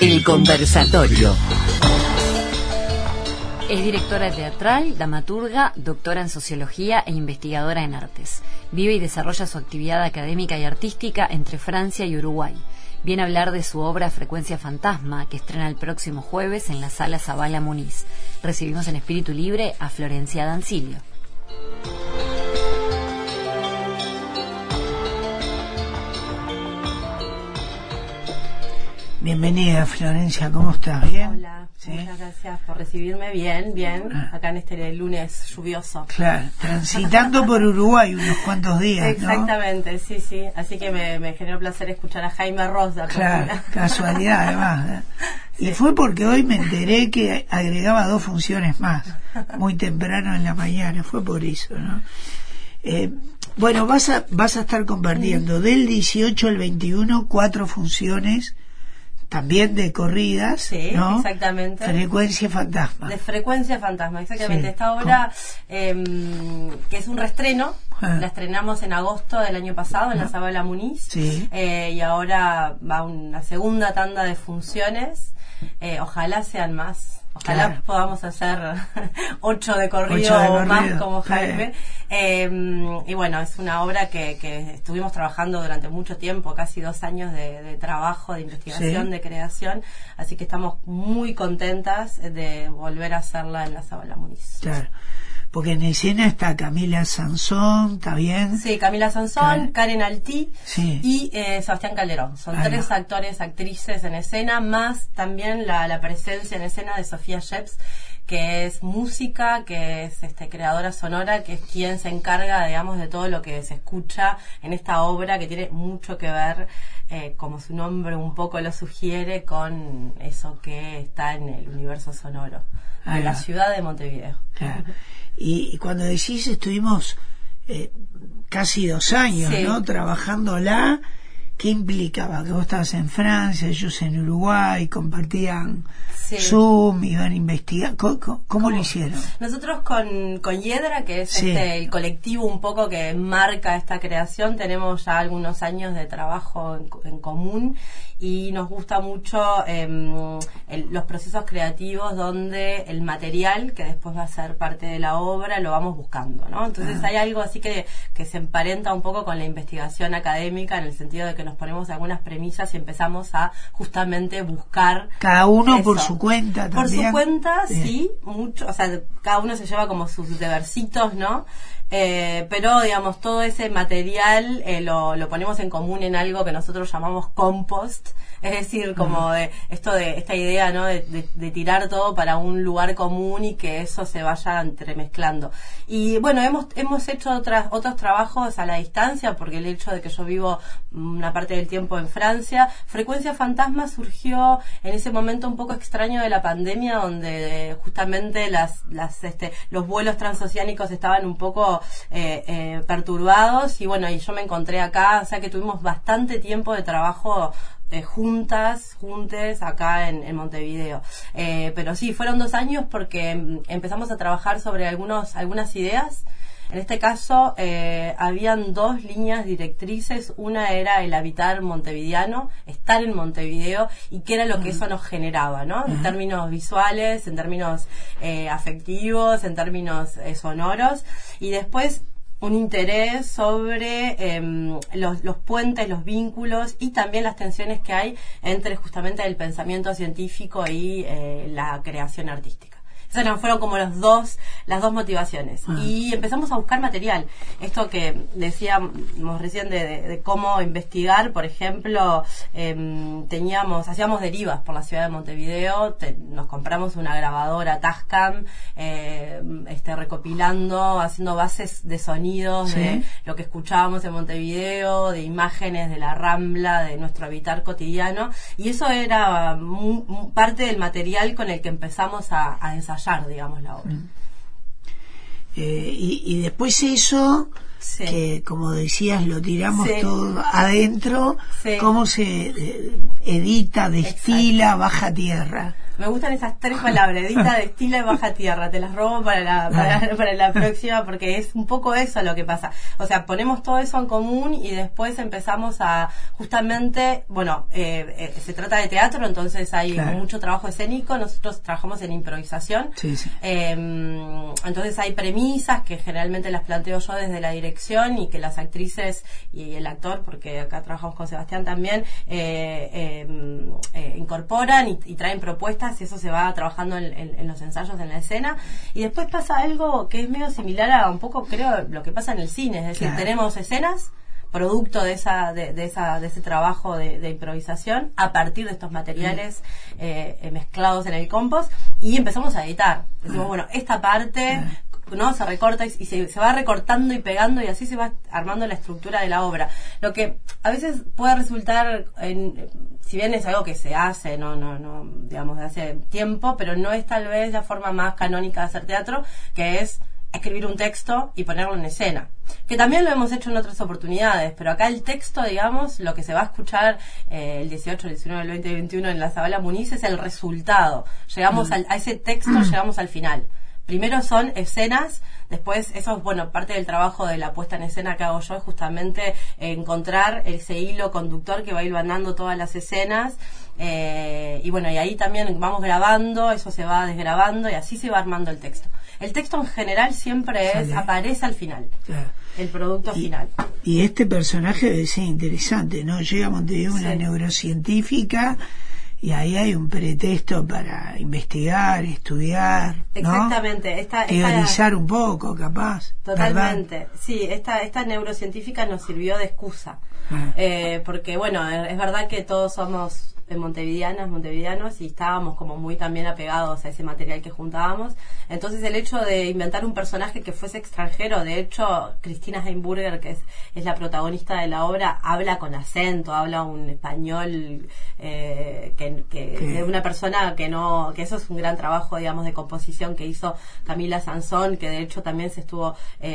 El conversatorio. Es directora teatral, dramaturga, doctora en sociología e investigadora en artes. Vive y desarrolla su actividad académica y artística entre Francia y Uruguay. Viene a hablar de su obra Frecuencia Fantasma, que estrena el próximo jueves en la Sala Zabala Muniz. Recibimos en espíritu libre a Florencia D'Ancilio. Bienvenida, Florencia, ¿cómo estás? ¿Bien? Hola, ¿sí? Muchas gracias por recibirme. Bien, acá en este lunes lluvioso. Claro, transitando por Uruguay unos cuantos días, exactamente, ¿no? Sí, así que me generó placer escuchar a Jaime Ross. Claro, casualidad además. Sí. Y fue porque hoy me enteré que agregaba 2 funciones más, muy temprano en la mañana, fue por eso, ¿no? Bueno, vas a estar compartiendo del 18 al 21 4 funciones, también de corridas, sí, ¿no? Exactamente. Frecuencia Fantasma. De Frecuencia Fantasma, exactamente. Sí. Esta obra, que es un reestreno, la estrenamos en agosto del año pasado en la Zabala Muniz, sí. Y ahora va una segunda tanda de funciones. Ojalá sean más. Ojalá claro. Podamos hacer 8 de corrido o más como Jaime. Y bueno, es una obra que estuvimos trabajando durante mucho tiempo, casi 2 años de trabajo, de investigación, sí. De creación. Así que estamos muy contentas de volver a hacerla en la Zabala Muniz. Claro. Porque en escena está Camila Sansón, ¿está bien? Sí, Camila Sansón, Karen Altí, sí. Y Sebastián Calderón. Son 3 actores, actrices en escena, más también la presencia en escena de Sofía Sheps, que es música, que es creadora sonora, que es quien se encarga, digamos, de todo lo que se escucha en esta obra, que tiene mucho que ver, como su nombre un poco lo sugiere, con eso que está en el universo sonoro de la ciudad de Montevideo. Claro. Y cuando decís estuvimos casi 2 años, sí. ¿No? Trabajándola, ¿qué implicaba? Que vos estabas en Francia, ellos en Uruguay, compartían sí. Zoom, iban a investigar. ¿Cómo lo hicieron? Nosotros con Hiedra, que es sí. El colectivo un poco que marca esta creación, tenemos ya algunos años de trabajo en común. Y nos gusta mucho los procesos creativos donde el material que después va a ser parte de la obra lo vamos buscando, ¿no? Entonces hay algo así que se emparenta un poco con la investigación académica, en el sentido de que nos ponemos algunas premisas y empezamos a justamente buscar cada uno eso. Por su cuenta también. Por su cuenta, sí, mucho, o sea, cada uno se lleva como sus debercitos, ¿no? Pero digamos todo ese material lo ponemos en común en algo que nosotros llamamos compost, es decir, como de esta idea, ¿no? de tirar todo para un lugar común y que eso se vaya entremezclando. Y bueno, hemos hecho otros trabajos a la distancia, porque el hecho de que yo vivo una parte del tiempo en Francia. Frecuencia Fantasma surgió en ese momento un poco extraño de la pandemia, donde justamente los vuelos transoceánicos estaban un poco perturbados, y bueno, y yo me encontré acá, o sea que tuvimos bastante tiempo de trabajo juntes acá en Montevideo, pero sí, fueron 2 años porque empezamos a trabajar sobre algunas ideas. En este caso habían 2 líneas directrices. Una era el habitar montevideano, estar en Montevideo, y qué era lo que eso nos generaba, ¿no? En términos visuales, en términos afectivos, en términos sonoros. Y después un interés sobre los puentes, los vínculos y también las tensiones que hay entre justamente el pensamiento científico y la creación artística. Esas fueron como las dos motivaciones. Y empezamos a buscar material. Esto que decíamos recién de cómo investigar, por ejemplo, hacíamos derivas por la ciudad de Montevideo, nos compramos una grabadora Tascam, recopilando, haciendo bases de sonidos, ¿sí? De lo que escuchábamos en Montevideo, de imágenes de la Rambla, de nuestro habitar cotidiano, y eso era parte del material con el que empezamos a ensayar, digamos, la obra. Y después eso, sí. Que como decías lo tiramos sí. Todo adentro, sí. ¿Cómo se edita, destila, exacto. Baja tierra? Me gustan esas 3 palabras, Edita, Destila y Baja Tierra. Te las robo para la próxima, porque es un poco eso lo que pasa. O sea, ponemos todo eso en común y después empezamos a, justamente, bueno, se trata de teatro, entonces hay mucho trabajo escénico. Nosotros trabajamos en improvisación. Sí. Entonces hay premisas que generalmente las planteo yo desde la dirección y que las actrices y el actor, porque acá trabajamos con Sebastián también, incorporan y traen propuestas, y eso se va trabajando en los ensayos, en la escena. Y después pasa algo que es medio similar a un poco, creo, lo que pasa en el cine, es decir, tenemos escenas producto de ese trabajo de improvisación a partir de estos materiales mezclados en el compost, y empezamos a editar. Decimos, bueno, esta parte no se recorta y se va recortando y pegando, y así se va armando la estructura de la obra. Lo que a veces puede resultar, si bien es algo que se hace, no digamos, de hace tiempo, pero no es tal vez la forma más canónica de hacer teatro, que es escribir un texto y ponerlo en escena, que también lo hemos hecho en otras oportunidades, pero acá el texto, digamos, lo que se va a escuchar el 18, el 19, el 20 y el 21 en la Zabala Muniz es el resultado. Llegamos a ese texto, llegamos al final. Primero son escenas, después eso es, bueno, parte del trabajo de la puesta en escena que hago yo, es justamente encontrar ese hilo conductor que va hilvanando todas las escenas, y bueno, y ahí también vamos grabando, eso se va desgrabando y así se va armando el texto. El texto en general siempre aparece al final, el producto final. Y este personaje debe ser interesante, ¿no? Llega a Montevideo una neurocientífica, y ahí hay un pretexto para investigar, estudiar, ¿no? Exactamente. Teorizar un poco, capaz. Totalmente. ¿Verdad? Sí, esta neurocientífica nos sirvió de excusa. Porque, bueno, es verdad que todos somos montevideanos, y estábamos como muy también apegados a ese material que juntábamos. Entonces el hecho de inventar un personaje que fuese extranjero, de hecho Cristina Heimburger, que es la protagonista de la obra, habla con acento, habla un español de una persona que eso es un gran trabajo, digamos, de composición que hizo Camila Sansón, que de hecho también se estuvo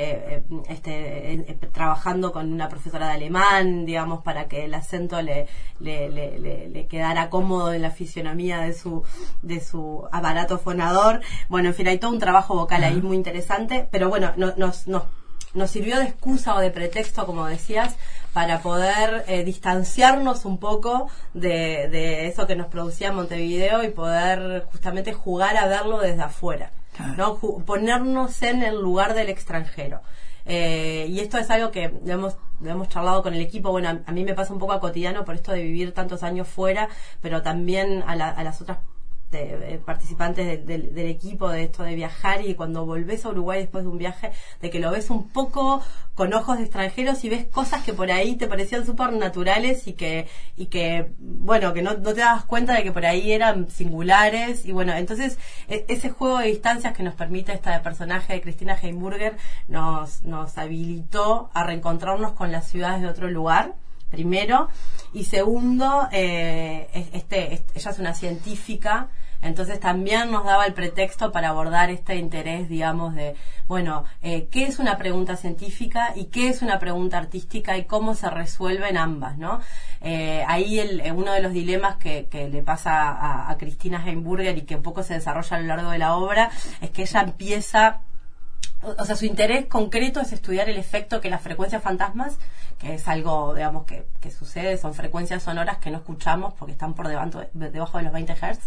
trabajando con una profesora de alemán, digamos, para que el acento le quedara cómodo en la fisionomía de su aparato fonador. Bueno, en fin, hay todo un trabajo vocal ahí muy interesante, pero bueno, nos sirvió de excusa o de pretexto, como decías, para poder distanciarnos un poco de eso que nos producía Montevideo y poder justamente jugar a verlo desde afuera, ¿no? Ponernos en el lugar del extranjero. Y esto es algo que lo hemos charlado con el equipo. Bueno, a mí me pasa un poco a cotidiano por esto de vivir tantos años fuera, pero también a las otras participantes del equipo, de esto de viajar, y cuando volvés a Uruguay después de un viaje, de que lo ves un poco con ojos de extranjeros y ves cosas que por ahí te parecían súper naturales y que bueno, que no te dabas cuenta de que por ahí eran singulares. Y bueno, entonces ese juego de distancias que nos permite este personaje de Cristina Heimburger nos habilitó a reencontrarnos con las ciudades de otro lugar, primero, y segundo, ella es una científica, entonces también nos daba el pretexto para abordar este interés, digamos, de, bueno, ¿qué es una pregunta científica y qué es una pregunta artística y cómo se resuelven ambas, ¿no? Ahí uno de los dilemas que le pasa a Cristina Heimburger y que un poco se desarrolla a lo largo de la obra es que ella empieza, o sea, su interés concreto es estudiar el efecto que las frecuencias fantasmas, que es algo, digamos, que sucede, son frecuencias sonoras que no escuchamos porque están por debajo de los 20 Hz,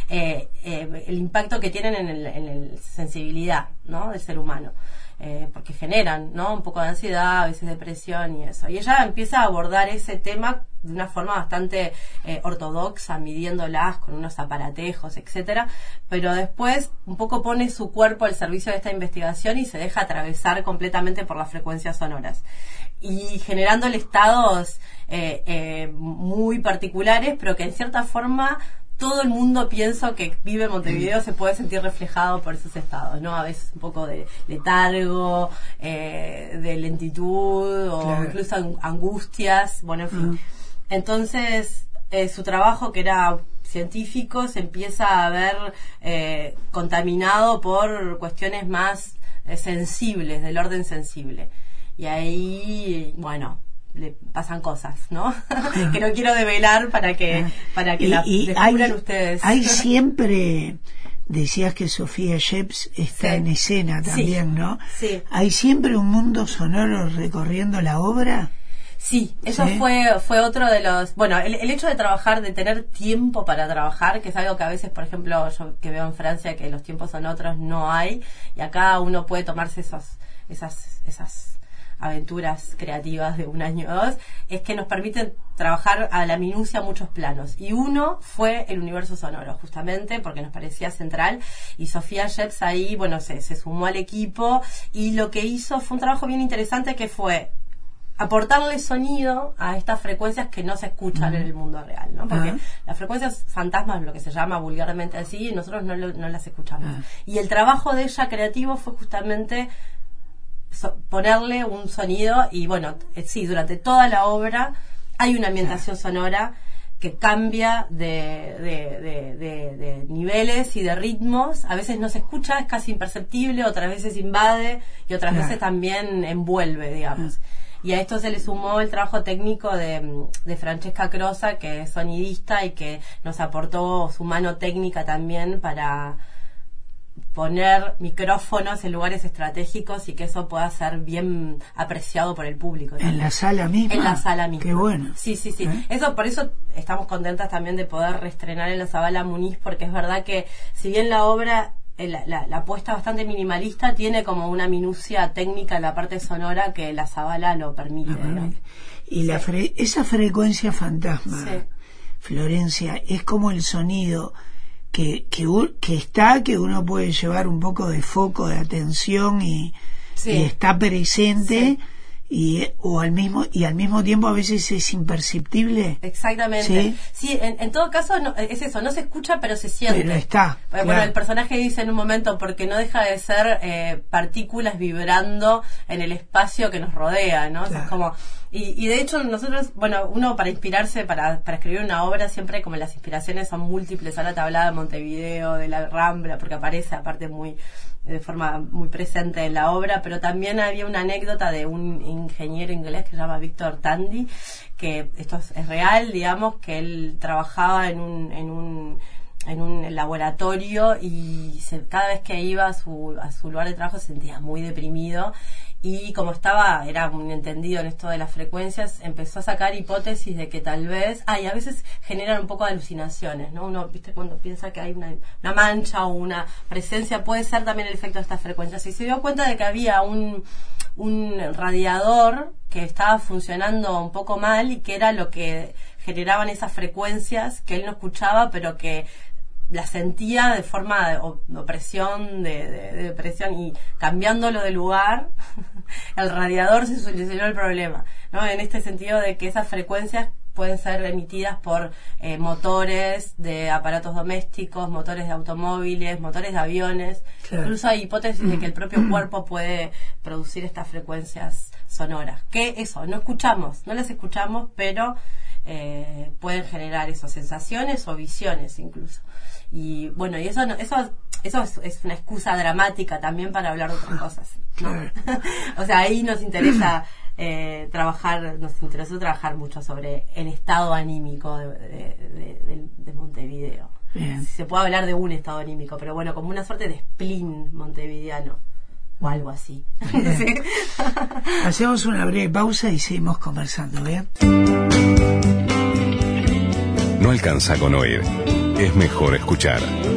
el impacto que tienen en la sensibilidad, ¿no?, del ser humano. Porque generan, ¿no?, un poco de ansiedad, a veces depresión y eso. Y ella empieza a abordar ese tema de una forma bastante ortodoxa, midiéndolas con unos aparatejos, etcétera, pero después un poco pone su cuerpo al servicio de esta investigación y se deja atravesar completamente por las frecuencias sonoras, y generándole estados muy particulares, pero que en cierta forma todo el mundo, pienso, que vive en Montevideo se puede sentir reflejado por esos estados, ¿no? A veces un poco de letargo, de lentitud, o incluso angustias, bueno, en fin. Entonces, su trabajo, que era científico, se empieza a ver contaminado por cuestiones más sensibles, del orden sensible. Y ahí, bueno, le pasan cosas, ¿no? Que no quiero develar para que la descubran ustedes. Hay siempre, decías que Sofía Sheps está en escena también, ¿no? Sí. ¿Hay siempre un mundo sonoro recorriendo la obra? Sí, eso fue otro de los... Bueno, el hecho de trabajar, de tener tiempo para trabajar, que es algo que a veces, por ejemplo, yo que veo en Francia, que los tiempos son otros, no hay, y acá uno puede tomarse esas aventuras creativas de un año o dos, es que nos permiten trabajar a la minucia muchos planos. Y uno fue el universo sonoro, justamente, porque nos parecía central, y Sofía Sheps ahí, bueno, se sumó al equipo, y lo que hizo fue un trabajo bien interesante, que fue aportarle sonido a estas frecuencias que no se escuchan en el mundo real, ¿no? Porque las frecuencias fantasmas, lo que se llama vulgarmente así, nosotros no las escuchamos. Y el trabajo de ella creativo fue justamente ponerle un sonido, y bueno, sí, durante toda la obra hay una ambientación sonora que cambia de niveles y de ritmos. A veces no se escucha, es casi imperceptible, otras veces invade y otras veces también envuelve, digamos. Y a esto se le sumó el trabajo técnico de Francesca Crosa, que es sonidista y que nos aportó su mano técnica también para poner micrófonos en lugares estratégicos y que eso pueda ser bien apreciado por el público, ¿no? ¿En la sala misma? En la sala misma. Qué bueno. Sí. Por eso estamos contentas también de poder reestrenar en la Zabala Muniz, porque es verdad que si bien la obra... La apuesta bastante minimalista tiene como una minucia técnica en la parte sonora que la Zabala lo permite. Y esa frecuencia fantasma, Florencia, es como el sonido que uno puede llevar un poco de foco de atención y está presente. Y al mismo tiempo a veces es imperceptible. Exactamente. Sí, en todo caso es eso, no se escucha pero se siente. Pero está. Bueno, el personaje dice en un momento, porque no deja de ser partículas vibrando en el espacio que nos rodea, ¿no? Claro. O sea, es como, y de hecho nosotros, bueno, uno para inspirarse, para escribir una obra, siempre como las inspiraciones son múltiples. Ahora te hablaba de Montevideo, de la Rambla, porque aparece aparte de forma muy presente en la obra, pero también había una anécdota de un ingeniero inglés que se llama Victor Tandy, que esto es real, digamos, que él trabajaba en un laboratorio y cada vez que iba a su lugar de trabajo se sentía muy deprimido. Y como era un entendido en esto de las frecuencias, empezó a sacar hipótesis de que tal vez, y a veces generan un poco de alucinaciones, ¿no? Uno, viste, cuando piensa que hay una mancha o una presencia, puede ser también el efecto de estas frecuencias. Y se dio cuenta de que había un radiador que estaba funcionando un poco mal y que era lo que generaban esas frecuencias que él no escuchaba, pero que la sentía de forma de opresión, de depresión, y cambiándolo de lugar, el radiador se solucionó el problema, ¿no? En este sentido de que esas frecuencias pueden ser emitidas por motores de aparatos domésticos, motores de automóviles, motores de aviones. Claro. Incluso hay hipótesis de que el propio cuerpo puede producir estas frecuencias sonoras. Que eso, no las escuchamos, pero pueden generar esas sensaciones o visiones incluso. Y bueno, y eso es una excusa dramática también para hablar de otras cosas, ¿no? O sea, ahí nos interesó trabajar mucho sobre el estado anímico de Montevideo. Bien. Se puede hablar de un estado anímico, pero bueno, como una suerte de spleen montevideano o algo así. ¿Sí? Hacemos una breve pausa y seguimos conversando, ¿bien? No alcanza con oír, es mejor escuchar.